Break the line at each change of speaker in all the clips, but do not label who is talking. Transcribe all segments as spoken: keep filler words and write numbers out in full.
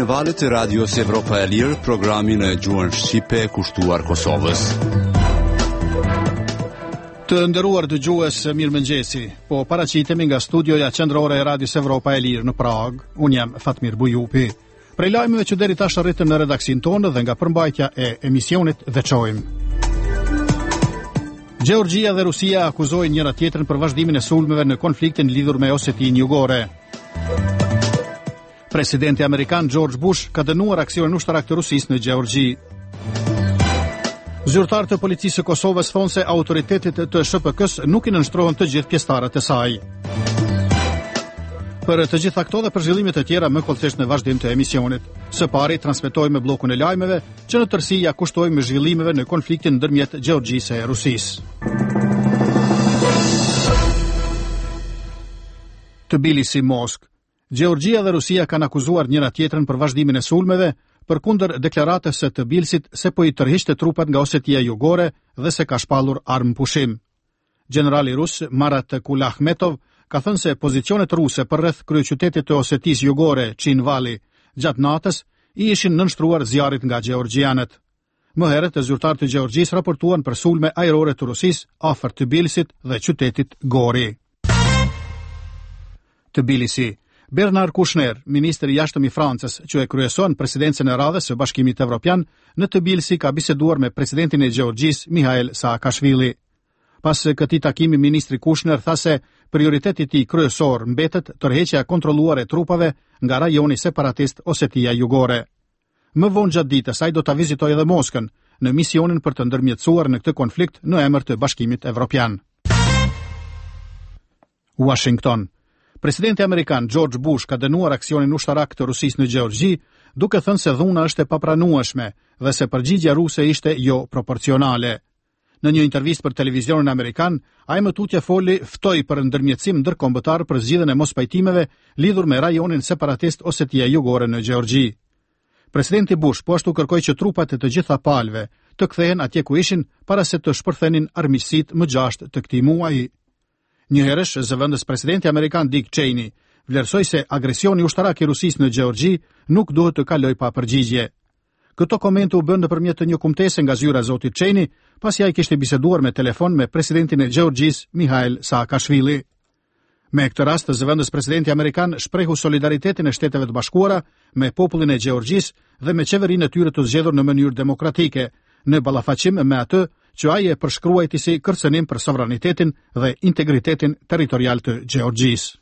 në valët e radios Evropa e Lirë, programin e gjuhën shqipe kushtuar Kosovës.
Të nderuar dëgjues, mirëmëngjesi. Po paraqitemi nga studioja qendrore e radios Evropa e Lirë në Prag. Unë jam Fatmir Bujupi. Prej lajmeve që deri tash arritën në redaksin tonë dhe nga përmbajtja e emisionit veçojmë. Gjeorgjia dhe Rusia akuzojnë njëra tjetrën për vazhdimin e sulmeve në konfliktin lidhur me Osetinë Jugore. Presidenti amerikan George Bush ka dënuar aksionin ushtarak të Rusisë në Gjeorgji. Zyrtarët të policisë së Kosovës thonë se autoritetet të S P K-s nuk i nënshtrohen të gjithë pjesëtarët e saj. Për të gjitha këto dhe për zhvillimet e tjera më kollësisht në vazhdim të emisionit. Së pari transmetojmë bllokun e lajmeve që në tërësi ja kushtojmë zhvillimeve në konfliktin ndërmjet Gjeorgjisë e Rusisë. Tbilisi, Moskë. Gjeorgjia dhe Rusia kanë akuzuar njëra tjetrën për vazhdimin e sulmeve, përkundër deklaratës së Tbilisit se po i tërhiqte trupat nga Osetia Jugore dhe se ka shpallur armë pushim. Generali rus Marat Kulahmetov ka thënë se pozicionet ruse për rreth kryeqytetit të Osetisë Jugore, Çinvali, gjatë natës i ishin nënshtruar zjarrit nga gjeorgjianët. Më herët, zyrtarët e Gjeorgjisë raportuan për sulme ajrore të Rusisë afër Tbilisit dhe qytetit Gori. Tbilisi. Bernard Kouchner, ministri i jashtëm i Francës, që e kryeson presidencën e radhës së Bashkimit Evropian, në Tbilisi ka biseduar me presidentin e Gjeorgjisë, Mihail Saakashvili. Pas këtij takimi, ministri Kouchner tha se prioriteti i tij kryesor mbetet tërheqja e kontrolluar e trupave nga rajoni separatist Osetia Jugore. Më vonë gjatë ditës ai do ta vizitojë edhe Moskën në misionin për të ndërmjetësuar në këtë konflikt në emër të Bashkimit Evropian. Washington. Presidenti amerikan George Bush ka dënuar aksionin ushtarak të Rusisë në Gjeorgji, duke thënë se dhuna është e papranueshme dhe se përgjigjja ruse ishte jo proporcionale. Në një intervistë për televizionin amerikan, ai më tutje foli ftoi për ndërmjetësim ndërkombëtar për zgjidhjen e mospajtimeve lidhur me rajonin separatist Osetia Jugore në Gjeorgji. Presidenti Bush po ashtu kërkoi që trupat e të gjitha palëve të kthehen atje ku ishin para se të shpërthenin armiqësitë më gjashtë të këtij muaji. Njëherësh, zëvendës presidenti amerikan Dick Cheney vlerësoi se agresioni ushtarak i Rusisë në Gjeorgji nuk duhet të kalojë pa përgjigje. Këto komente u bën nëpërmjet të një kumtese nga zyra e zotit Cheney, pasi ai kishte biseduar me telefon me presidentin e Gjeorgjisë, Mihail Saakashvili. Me këtë rast, zëvendës presidenti amerikan shprehu solidaritetin e Shteteve të Bashkuara me popullin e Gjeorgjisë dhe me qeverinë e tyre të zgjedhur në mënyrë demokratike, në ballafaqim me atë që ai e përshkruajti si kërcënim për sovranitetin dhe integritetin territorial të Gjeorgjisë.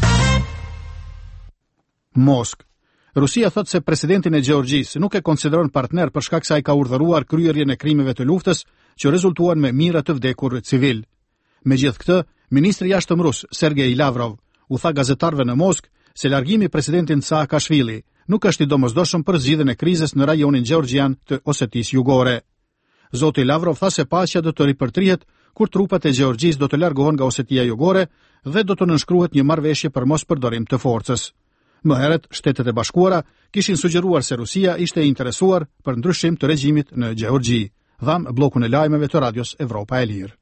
Moskë. Rusia thot se presidentin e Gjeorgjisë nuk e konsideron partner për shkak se ai ka urdhëruar kryerjen e krimeve të luftës që rezultuan me mijëra të vdekur civil. Megjithë këtë, ministri i jashtëm rus Sergej Lavrov u tha gazetarëve në Moskë se largimi i presidentit Saakashvili nuk është i domosdoshëm për zgjidhjen e krizës në rajonin gjeorgjian të Osetisë Jugore. Zoti Lavrov tha se paqja do të ripërtrihet kur trupat e Gjeorgjisë do të largohen nga Osetia Jugore dhe do të nënshkruhet një marrëveshje për mos përdorim të forcës. Më herët, Shtetet e Bashkuara kishin sugjeruar se Rusia ishte e interesuar për ndryshim të regjimit në Gjeorgji. Dham bllokun e lajmeve të radios Evropa e Lirë.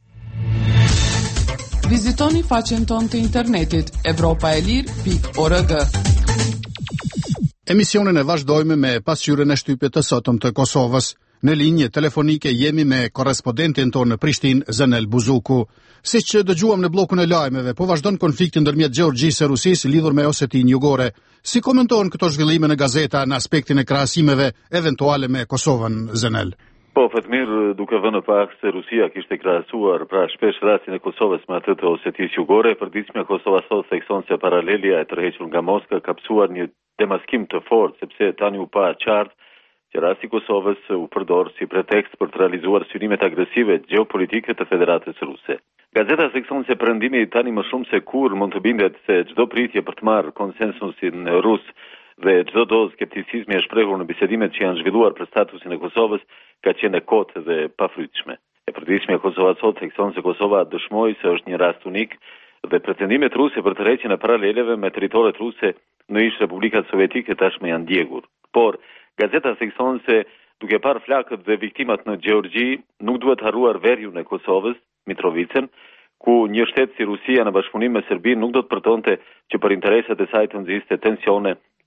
Vizitoni faqen tonë të internetit evropaelir pikë org.
Emisionin e vazhdojmë me pasqyrën e shtypjet të sotëm të Kosovës. Në linjë telefonike jemi me korrespondentin tonë në Prishtinë, Zenel Buzuku. Siç dëgjuam në bllokun e lajmeve, po vazhdon konflikti ndërmjet Gjeorgjisë e Rusisë lidhur me Osetinë Jugore. Si komenton këto zhvillime në gazeta në aspektin e krahasimeve eventuale me Kosovën, Zenel?
Po, Fatmir, duke vënë pak se Rusia kishte krahasuar pra shpesh rastin e Kosovës me atë të Osetisë Jugore, përditshmja Kosova sot thekson se paralelja e tërhequr nga Moska ka psuar një demaskim të fortë, sepse tani u pa qartë që rasti Kosovës u përdor si pretekst për të realizuar synimet agresive gjeopolitike të Federatës Ruse. Gazeta thekson se perëndimi tani më shumë se kur mund të bindet se çdo pritje për të marrë konsensusin rus dhe çdo dozë skepticizmi e shprehur në bisedimet që janë zhvilluar për statusin e Kosovës ka qenë e kotë dhe pafrytshme. E përditshmja Kosova sot thekson se Kosova dëshmoi se është një rast unik dhe pretendimet ruse për tërheqjen e paraleleve me territoret ruse në ish Republikat Sovjetike tashmë janë ndjekur. Por gazeta thekson se duke parë flakët dhe viktimat në Gjeorgji, nuk duhet harruar veriun e Kosovës, Mitrovicën, ku një shtet si Rusia në bashkëpunim me Serbinë nuk do të përtonte që për interesat e saj të nxjiste tensione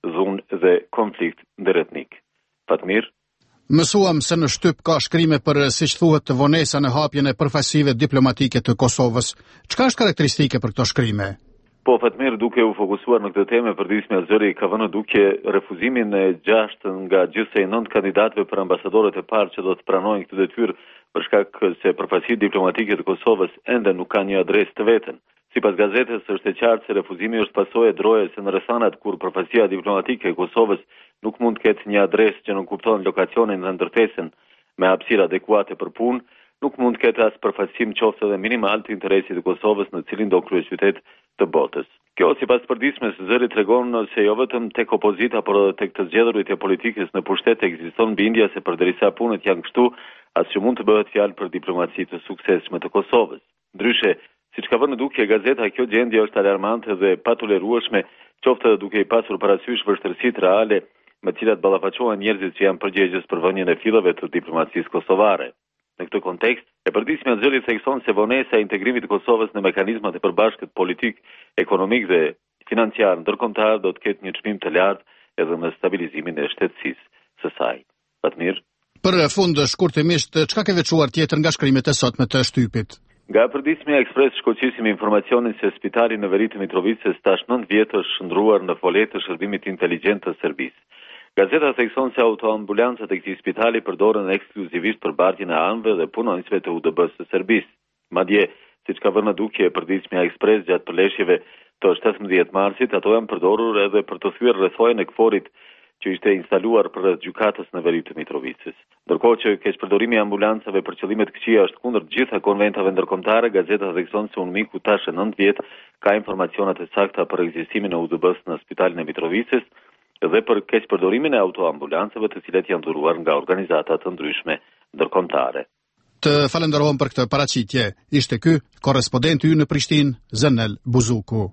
dhunë dhe konflikt ndëretnik. Fatmir.
Mësuam se në shtyp ka shkrime për, siç thuhet, vonesa në hapjen e përfaqësive diplomatike të Kosovës. Çka është karakteristike për këto shkrime?
Po, Fatmir, duke u fokusuar në këtë temë, përditshmja Zëri ka vënë duke refuzimin e gjashtë nga gjithsej nënt kandidatëve për ambasadorët e parë që do të pranojnë këtë detyrë për shkak se përfaqësitë diplomatike të Kosovës ende nuk kanë një adresë të vetën. Sipas gazetës, është e qartë se refuzimi është pasojë e droje se në rrethanat kur përfaqësia diplomatike e Kosovës nuk mund të ketë një adresë që nuk kupton lokacionin dhe ndërtesën me hapësirë adekuate për punë, nuk mund të ketë as përfaqësim qoftë edhe minimal të interesit të Kosovës në cilin do kryeqytet të botës. Kjo, sipas përditshmes Zëri, tregon se jo vetëm tek opozita, por edhe tek të zgjedhurit e politikës në pushtet ekziston bindja se përderisa punët janë kështu, as që mund të bëhet fjalë për diplomaci të suksesshme të Kosovës. Ndryshe, siç ka vënë duke gazeta, kjo gjendje është alarmante dhe patolerueshme, qoftë edhe duke i pasur parasysh vështirësitë reale me të cilat ballafaqohen njerëzit që janë përgjegjës për vënien e filleve të diplomacisë kosovare. Në këtë kontekst, e përditshmja Zëri thekson se vonesa e integrimit të Kosovës në mekanizmat e përbashkët politik, ekonomik dhe financiar ndërkombëtar do të ketë një çmim të lartë edhe me stabilizimin e shtetësisë së saj. Fatmir.
Për fund, shkurtimisht, çka ke veçuar tjetër nga shkrimet e sotme të shtypit?
Nga përditshmja Ekspres shkoqisim informacionin se spitali në veri të Mitrovicës tash nëntë vjet është shndruar në folet të shërbimit inteligjent të Serbisë. Gazeta thekson se autoambulancat e këtij spitali përdoren ekskluzivisht për bardhjen e anëve dhe punonjësve të U D B-s së Serbisë. Madje, siç ka vënë duke përditshmja Ekspres gjatë përleshjeve të shtatëmbëdhjetë marsit, ato janë përdorur edhe për të thyer rrethojën e kforit që ishte instaluar për rreth gjykatës në veri të Mitrovicës. Ndërkohë që keqpërdorimi i ambulancave për qëllime të këqija është kundër të gjitha konventave ndërkombëtare, gazeta thekson se UNMIK-u tash nëntë vjet ka informacionat e sakta për ekzistimin e U D B-s në spitalin e Mitrovicës dhe për keqpërdorimin e autoambulancave të cilat janë dhuruar nga organizata të ndryshme ndërkombëtare.
Të falenderojmë për këtë paraqitje. Ishte ky korrespondenti ynë në Prishtinë, Zenel Buzuku.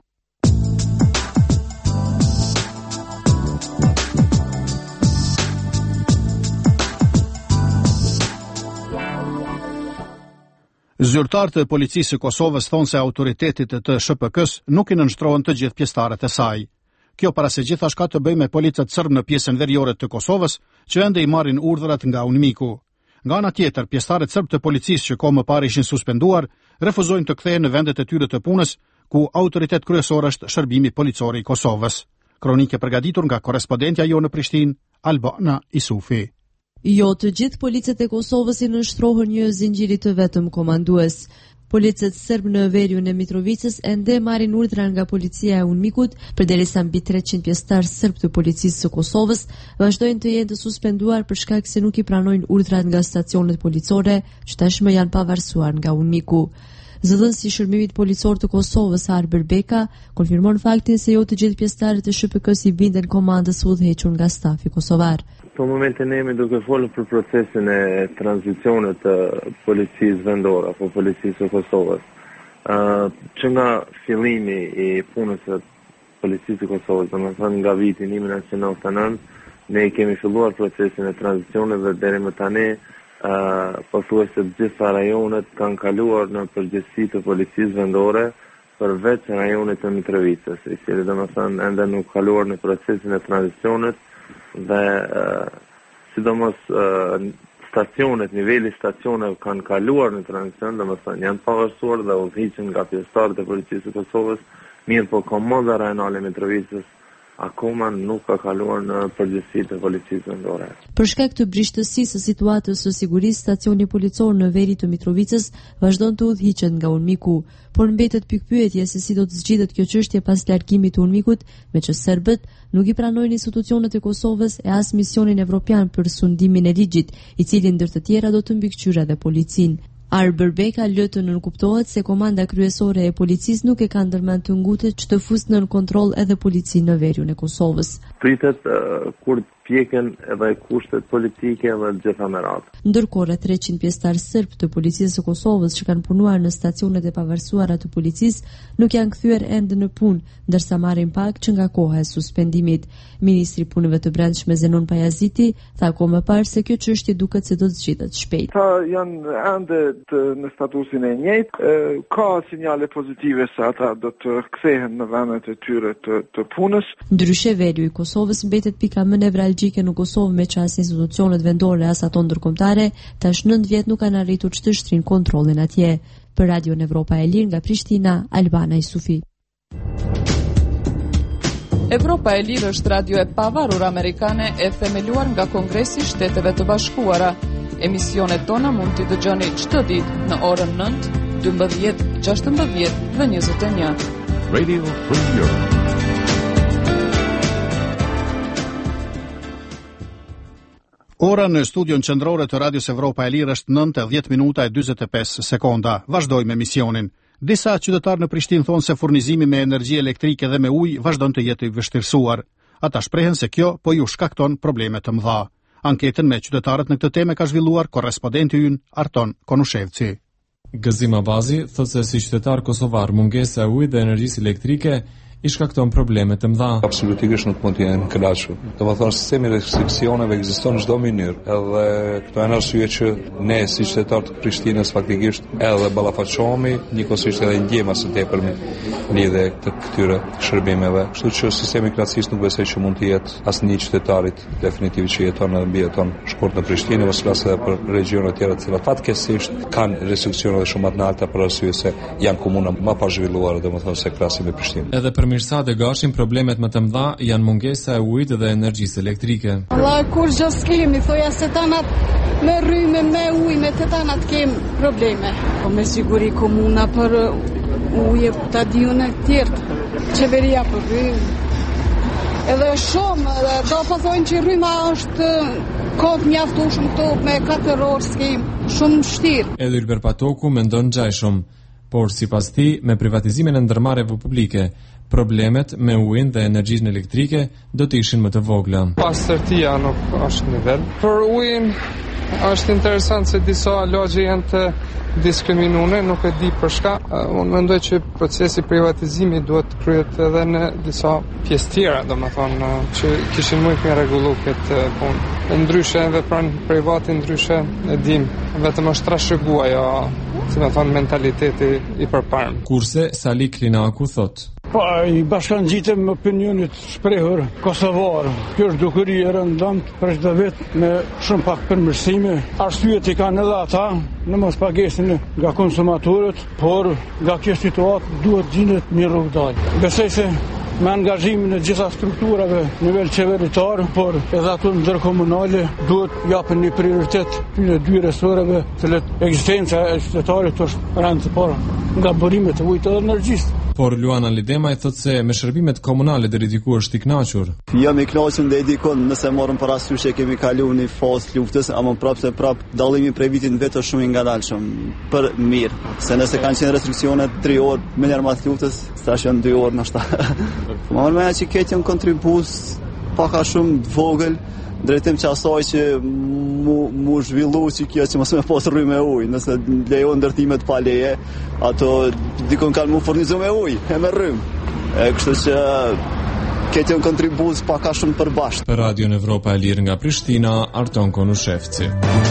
Zyrtarët e policisë së Kosovës thonë se autoritetet të S P K-s nuk i nënshtrohen të gjithë pjesëtarët e saj. Kjo para se gjithashtu ka të bëjë me policët serb në pjesën veriore të Kosovës, që ende i marrin urdhrat nga UNMIK-u. Nga ana tjetër, pjesëtarët serb të policisë që kohë më parë ishin suspenduar, refuzojnë të kthehen në vendet e tyre të punës, ku autoritet kryesor është shërbimi policor i Kosovës. Kronike përgatitur nga korrespondentja jo në Prishtinë, Albana Isufi.
Jo të gjithë policët e Kosovës i nënshtrohen një zinxhiri të vetëm komandues. Policët serb në veriun e Mitrovicës ende marrin urdhra nga policia e UNMIK-ut, përderisa mbi treqind pjesëtar serb të policisë së Kosovës vazhdojnë të jenë të suspenduar për shkak se nuk i pranojnë urdhrat nga stacionet policore, që tashmë janë pavarësuar nga UNMIK-u. Zëdhënësi i shërbimit policor të Kosovës, Arber Beka, konfirmon faktin se jo të gjithë pjesëtarët e S P K-s i binden komandës së udhëhequr nga stafi kosovar.
Për momentin ne jemi duke folur për procesin e tranzicionit të policisë vendore apo policisë së Kosovës. Uh, që nga fillimi i punës së policisë së Kosovës, domethënë nga viti një mijë nëntëqind e novanta e nëntë, ne kemi filluar procesin e tranzicionit dhe deri më tani Uh, pothuajse të gjitha rajonet kanë kaluar në përgjegjësi të policisë vendore, përveç rajonit të Mitrovicës, i cili domethënë ende nuk kaluar në procesin e tranzicionit dhe uh, sidomos uh, stacionet, niveli stacioneve kanë kaluar në tranzicion, domethënë janë pavarësuar dhe udhëhiqen nga pjesëtarët e policisë së Kosovës, mirë po komanda rajonale e Mitrovicës akoma nuk ka kaluar në përgjegjësi të policisë vendore.
Për shkak të brishtësisë së situatës së sigurisë, stacioni policor në veri të Mitrovicës vazhdon të udhëhiqet nga UNMIK-u, por mbetet pikpyetje se si do të zgjidhet kjo çështje pas largimit të UNMIK-ut, me që serbët nuk i pranojnë institucionet e Kosovës e as misionin evropian për sundimin e ligjit, i cili ndër të tjera do të mbikëqyrë edhe policinë. Arber Beka lë të nënkuptohet se komanda kryesore e policisë nuk e ka ndërmend të ngutet që të fusë nën kontroll edhe policinë në veriun e Kosovës.
Pritet uh, kur pjekën edhe kushtet politike dhe gjitha me radhë.
Ndërkohë, rreth treqind pjesëtar serb të policisë së Kosovës që kanë punuar në stacionet e pavarësuara të policisë nuk janë kthyer ende në punë, ndërsa marrin pak që nga koha e suspendimit. Ministri i Punëve të Brendshme Zenon Pajaziti tha kohë më parë se kjo çështje duket se do të zgjidhet shpejt.
Ta janë ende të, në statusin e njëjtë, ka sinjale pozitive se ata do të kthehen në vendet e tyre të, të punës.
Ndryshe, Veriu i Kosovës mbetet pika më nevralgjike në Kosovë me që as institucionet vendore as ato ndërkombëtare tash nëntë vjet nuk kanë arritur që të shtrin kontrollin atje. Për Radio Evropa e Lirë nga Prishtina, Albana Isufi.
Evropa e Lirë është radio e pavarur amerikane e themeluar nga Kongresi i Shteteve të Bashkuara. Emisionet tona mund t'i dëgjoni çdo ditë në orën nëntë, dymbëdhjetë, gjashtëmbëdhjetë dhe njëzet e një.
Radio Free Europe.
Ora në studion qendrore të Radios Evropa e Lirë është nëntë e dhjetë minuta e dyzet e pesë sekonda. Vazhdojmë emisionin. Disa qytetarë në Prishtinë thonë se furnizimi me energji elektrike dhe me ujë vazhdon të jetë i vështirësuar. Ata shprehen se kjo po ju shkakton probleme të mëdha. Anketën me qytetarët në këtë temë ka zhvilluar korrespondenti ynë Arton Konushevci.
Gëzim Abazi thotë se si qytetar kosovar mungesa e ujit dhe energjisë elektrike i shkakton probleme të mëdha.
Absolutikisht nuk mund të jenë kënaqur. Domethënë sistemi restriksioneve ekziston në çdo mënyrë, edhe këto janë arsye që ne si qytetarë të Prishtinës faktikisht edhe ballafaqohemi, njëkohësisht edhe ndjejmë së tepërmi lidhje të këtyre shërbimeve. Kështu që sistemi krahasis nuk besoj që mund të jetë asnjë qytetarit definitivisht që jeton në mbi jeton shkurt në Prishtinë ose flas edhe për regione të tjera të cilat fatkeqësisht kanë restriksione shumë të larta për arsye se janë komuna më pa zhvilluara domethënë se krahasi me Prishtinën.
Edhe për Mirësa dhe Gashin problemet më të mëdha janë mungesa e ujit dhe energjisë elektrike.
Allah kur gjë s'kemi, thoja se tanat me rrymë, me ujë, me të tanat kemi probleme. Po me siguri komuna për ujë ta diun e tjerë. Qeveria për rrymë. Edhe shumë, do po thonë që rryma është kohë mjaftueshëm këtu me katër orë s'kemi, shumë vështirë.
Edhe Ylber Patoku mendon gjajshëm, por sipas tij me privatizimin e ndërmarrjeve publike problemet me ujin dhe energjinë elektrike do të ishin më të vogla.
Pastërtia nuk është në nivel. Për ujin është interesant se disa lagje janë të diskriminuar, nuk e di për shka. Unë mendoj që procesi privatizimi duhet të kryhet edhe në disa pjesë tjera, domethënë që kishin më të rregulluar këtë punë. Ndryshe edhe pranë privati ndryshe e dim, vetëm është trashëguar ajo, si më thon mentaliteti i përparëm.
Kurse Sali Klinaku thotë
Pa, i bashkangjitëm me opinionit shprehur kosovar. Kjo është dukuri e rëndëmt për çdo vit me shumë pak përmirësime. Arsyet i kanë edhe ata në mos pagesën nga konsumatorët, por nga kjo situatë duhet gjendet një rrugë dalë. Besoj se me angazhimin e gjitha strukturave në nivel qeveritar, por edhe ato ndërkomunale duhet japën një prioritet në dy resoreve, të ekzistenca e qytetarit është rëndë të parë nga burimet e ujit dhe energjisë.
Por Luana Lidema i thotë se me shërbimet komunale deri diku është i kënaqur.
Jam i kënaqur deri diku nëse marrim parasysh që kemi kaluar në fazë luftës, ama prapë se prapë dallimi prej vitit vetë është shumë i ngadalshëm për mirë. Se nëse kanë qenë restriksione tre orë më njëherë mas luftës, tash janë dy orë ndoshta. Më më që këtë janë kontribus pak a shumë vogël drejtim që asaj që mu, mu zhvillu që kjo që mësë me posë rry me ujë, nëse lejo ndërtimet pa leje, ato dikon kanë mu furnizu me ujë, e me rrymë. E kështu që këtë janë kontribus pak a shumë përbashkë.
Për Radio Evropa e Lirë nga Prishtina, Arton Konushevci.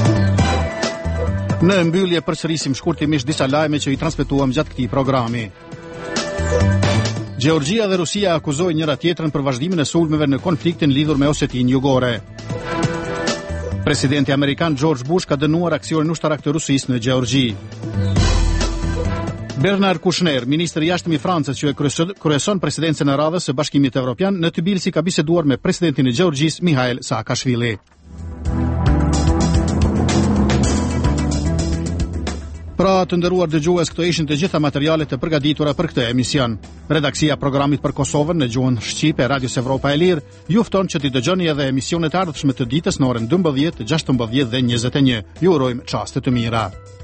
Në mbyllje përsërisim shkurtimisht disa lajme që i transmetuam gjatë këtij programi. Gjeorgjia dhe Rusia akuzojnë njëra tjetrën për vazhdimin e sulmeve në konfliktin lidhur me Osetinë Jugore. Presidenti amerikan George Bush ka dënuar aksionin ushtarak të Rusisë në Gjeorgji. Bernard Kouchner, ministri i jashtëm i Francës që e kryeson presidencën e radhës së Bashkimit Evropian, në Tbilisi ka biseduar me presidentin e Gjeorgjisë Mikhail Saakashvili. Pra të nderuar dëgjues, këto ishin të gjitha materialet e përgatitura për këtë emision. Redaksia programit për Kosovën në gjuhën shqipe Radios Evropa e Lirë ju fton që t'i dëgjoni edhe emisionet ardhshme të ditës në orën dymbëdhjetë, gjashtëmbëdhjetë dhe njëzet e një. Ju urojmë çaste të mira.